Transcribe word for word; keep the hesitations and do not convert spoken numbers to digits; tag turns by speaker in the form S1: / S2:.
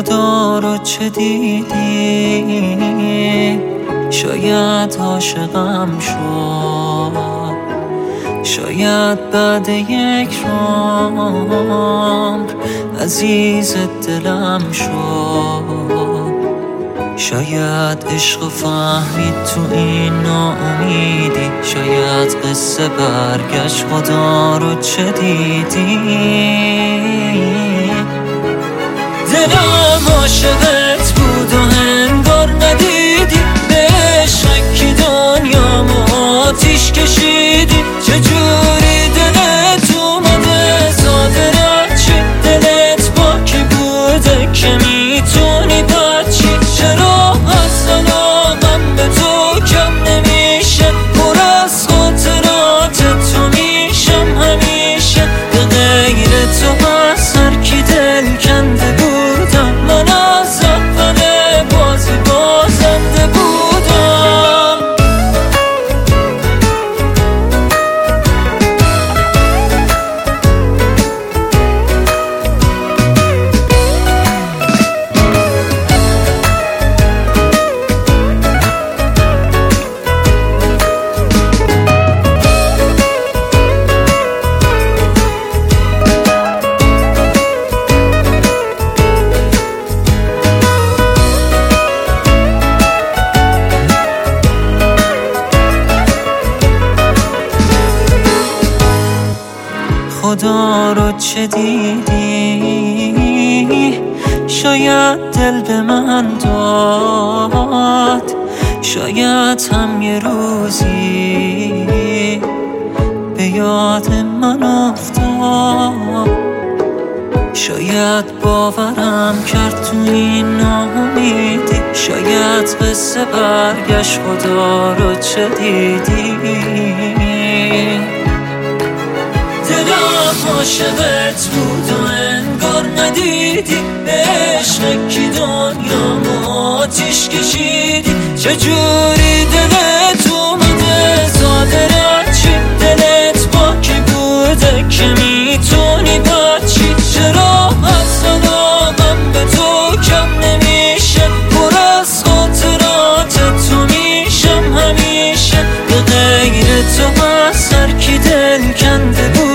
S1: خدا رو چه دیدی؟ شاید عاشقم شد، شاید بعد یک عمر عزیز دلم شد. شاید عشق فهمید تو این ناامیدی، شاید قصه برگشت خدا رو چه دیدی؟ دلم عاشقت بود و انگار ندیدی، به عشقی دنیامو آتیش کشیدی. چجوری دلت اومده زاده چی؟ دلت با کی بوده که میتونی بچی؟ چرا از علاقم به تو کم نمیشه؟ پر از خاطرات تو میشم همیشه. به غیر تو از هر کی دل کنده بودم، من از اول بازی بازنده بودم. خدا رو چه دیدی؟ شاید دل به من داد، شاید هم یه روزی به یاد من افتاد. شاید باورم کرد تو این ناامیدی، شاید قصه برگشت خدا رو چه دیدی؟ دلم عاشقت بود و انگار ندیدی، به عشقی دنیامو آتیش کشیدی. چجوری دلت اومده زاده چی؟ دلت با کی بوده که میتونی بچی؟ چرا از علاقم به تو کم نمیشه؟ پر از خاطرات تو میشم همیشه. به غیر تو از هر کی دل کنده بود